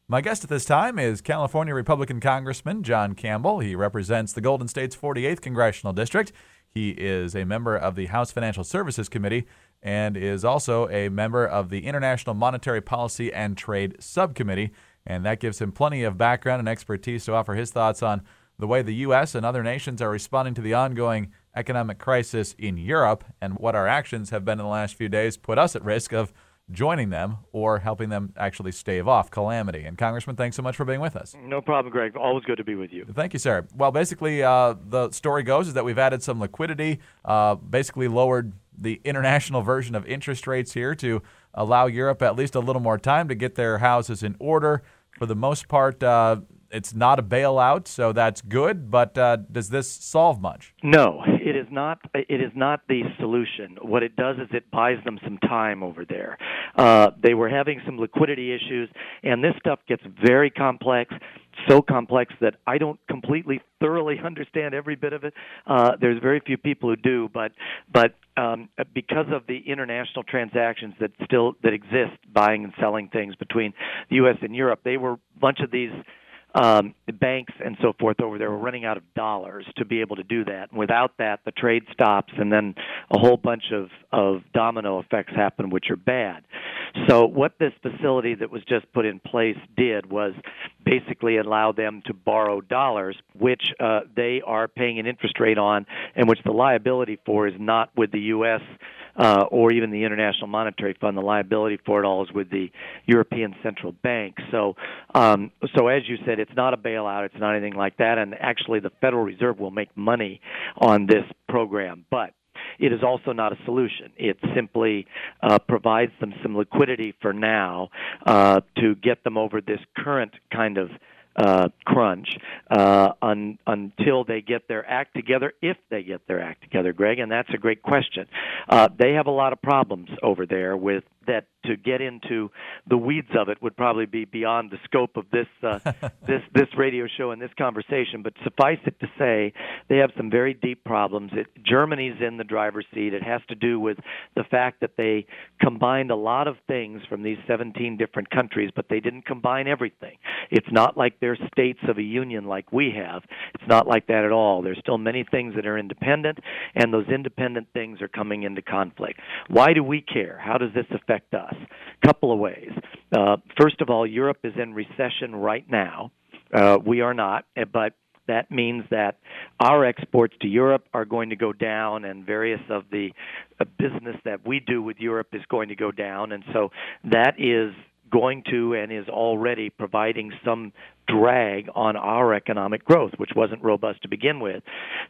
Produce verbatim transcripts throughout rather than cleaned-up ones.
My guest at this time is California Republican Congressman John Campbell. He represents the Golden State's forty-eighth Congressional District. He is a member of the House Financial Services Committee and is also a member of the International Monetary Policy and Trade Subcommittee, and that gives him plenty of background and expertise to offer his thoughts on the way the U S and other nations are responding to the ongoing economic crisis in Europe and what our actions have been in the last few days put us at risk of joining them or helping them actually stave off calamity. And Congressman, thanks so much for being with us. No problem, Greg. Always good to be with you. Thank you, sir. Well, basically, uh, the story goes is that we've added some liquidity, uh, basically lowered the international version of interest rates here to allow Europe at least a little more time to get their houses in order. For the most part, uh, it's not a bailout, so that's good. But uh, does this solve much? No, it is not. It is not the solution. What it does is it buys them some time over there. Uh, they were having some liquidity issues, and this stuff gets very complex. So complex that I don't completely thoroughly understand every bit of it. Uh, there's very few people who do, but but um, because of the international transactions that still that exist, buying and selling things between the U S and Europe, they were a bunch of these um, banks and so forth over there were running out of dollars to be able to do that. And without that, the trade stops, and then a whole bunch of, of domino effects happen, which are bad. So what this facility that was just put in place did was basically allow them to borrow dollars, which uh, they are paying an interest rate on, and which the liability for is not with the U S Uh, or even the International Monetary Fund. The liability for it all is with the European Central Bank. So, um, so as you said, it's not a bailout. It's not anything like that. And actually, the Federal Reserve will make money on this program. But it is also not a solution. It simply uh, provides them some liquidity for now uh, to get them over this current kind of Uh, crunch uh, un, until they get their act together, if they get their act together, Greg, and that's a great question. Uh, they have a lot of problems over there with that. To get into the weeds of it would probably be beyond the scope of this uh, this this radio show and this conversation. But suffice it to say, they have some very deep problems. It, Germany's in the driver's seat. It has to do with the fact that they combined a lot of things from these seventeen different countries, but they didn't combine everything. It's not like they're states of a union like we have. It's not like that at all. There's still many things that are independent, and those independent things are coming into conflict. Why do we care? How does this affect us? Couple of ways. Uh, first of all, Europe is in recession right now. Uh, we are not, but that means that our exports to Europe are going to go down, and various of the uh, business that we do with Europe is going to go down, and so that is going to and is already providing some drag on our economic growth, which wasn't robust to begin with.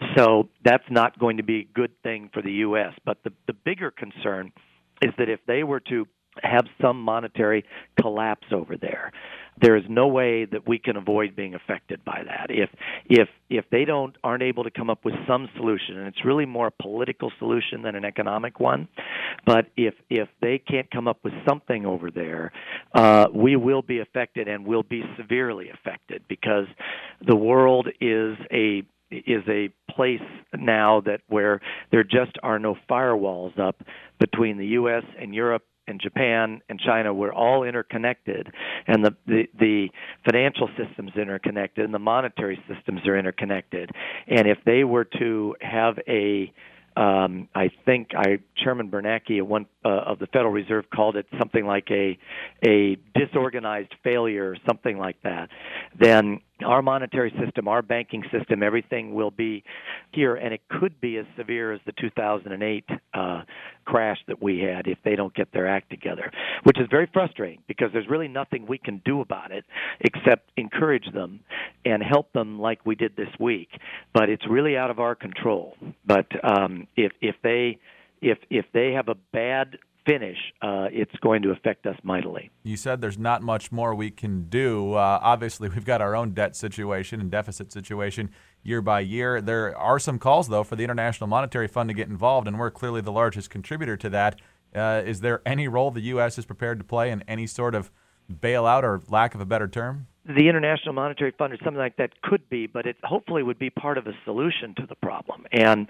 So that's not going to be a good thing for the U S. But the, the bigger concern is that if they were to have some monetary collapse over there, there is no way that we can avoid being affected by that. If if if they don't aren't able to come up with some solution, and it's really more a political solution than an economic one, but if if they can't come up with something over there, uh, we will be affected, and will be severely affected, because the world is a is a place now that where there just are no firewalls up between the U S and Europe and Japan and China. We're all interconnected, and the, the, the financial system's interconnected, and the monetary systems are interconnected. And if they were to have a Um, I think I, Chairman Bernanke one uh, of the Federal Reserve called it something like a a disorganized failure, or something like that, then our monetary system, our banking system, everything will be here, and it could be as severe as the two thousand eight uh, crash that we had if they don't get their act together, which is very frustrating, because there's really nothing we can do about it except encourage them and help them like we did this week. But it's really out of our control. But um, if if they if if they have a bad finish, uh, it's going to affect us mightily. You said there's not much more we can do. Uh, obviously, we've got our own debt situation and deficit situation year by year. There are some calls, though, for the International Monetary Fund to get involved, and we're clearly the largest contributor to that. Uh, is there any role the U S is prepared to play in any sort of bailout, or lack of a better term? The International Monetary Fund or something like that could be, but it hopefully would be part of a solution to the problem. And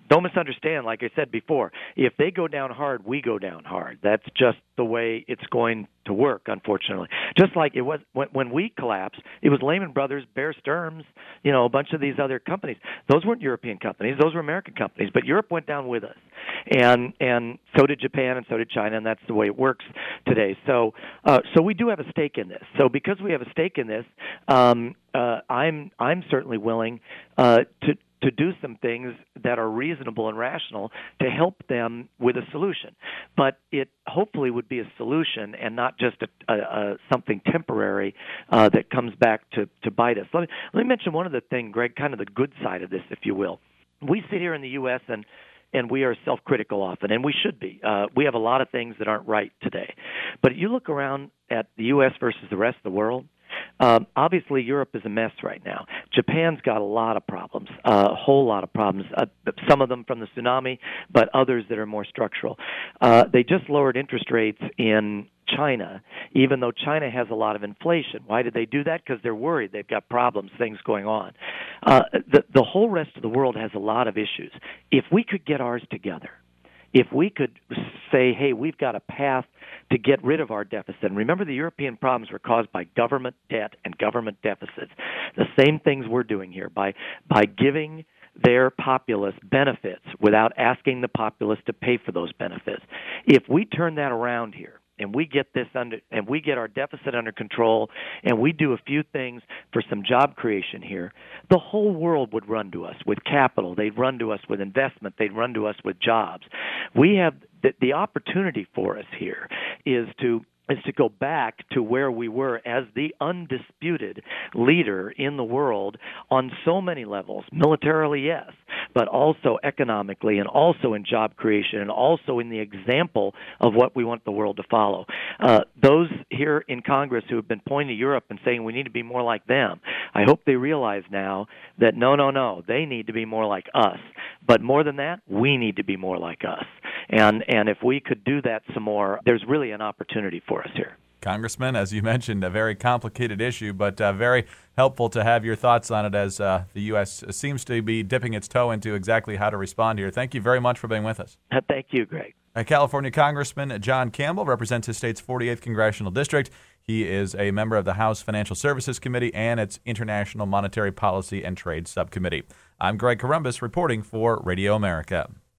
don't misunderstand. Like I said before, if they go down hard, we go down hard. That's just the way it's going to work, unfortunately. Just like it was when, when we collapsed, it was Lehman Brothers, Bear Stearns, you know, a bunch of these other companies. Those weren't European companies; those were American companies. But Europe went down with us, and and so did Japan, and so did China, and that's the way it works today. So, uh, so we do have a stake in this. So because we have a stake in this, um, uh, I'm I'm certainly willing uh, to. to do some things that are reasonable and rational to help them with a solution. But it hopefully would be a solution and not just a, a, a something temporary uh, that comes back to, to bite us. Let me, let me mention one other thing, Greg, kind of the good side of this, if you will. We sit here in the U S and and we are self-critical often, and we should be. Uh, we have a lot of things that aren't right today. But you look around at the U S versus the rest of the world, Um, obviously, Europe is a mess right now. Japan's got a lot of problems, uh, a whole lot of problems, uh, some of them from the tsunami, but others that are more structural. Uh, they just lowered interest rates in China, even though China has a lot of inflation. Why did they do that? Because they're worried. They've got problems, things going on. Uh, the, the whole rest of the world has a lot of issues. If we could get ours together, if we could say, hey, we've got a path to get rid of our deficit. And remember, the European problems were caused by government debt and government deficits. The same things we're doing here by by giving their populace benefits without asking the populace to pay for those benefits. If we turn that around here, and we get this under, and we get our deficit under control, and we do a few things for some job creation here, the whole world would run to us with capital. They'd run to us with investment. They'd run to us with jobs. We have the, the opportunity for us here is to is to go back to where we were as the undisputed leader in the world on so many levels. Militarily, yes, but also economically and also in job creation and also in the example of what we want the world to follow. Uh, those here in Congress who have been pointing to Europe and saying we need to be more like them, I hope they realize now that no, no, no, they need to be more like us. But more than that, we need to be more like us. And and if we could do that some more, there's really an opportunity for us here. Congressman, as you mentioned, a very complicated issue, but uh, very helpful to have your thoughts on it as uh, the U S seems to be dipping its toe into exactly how to respond here. Thank you very much for being with us. Thank you, Greg. Uh, California Congressman John Campbell represents his state's forty-eighth Congressional District. He is a member of the House Financial Services Committee and its International Monetary Policy and Trade Subcommittee. I'm Greg Corombos reporting for Radio America.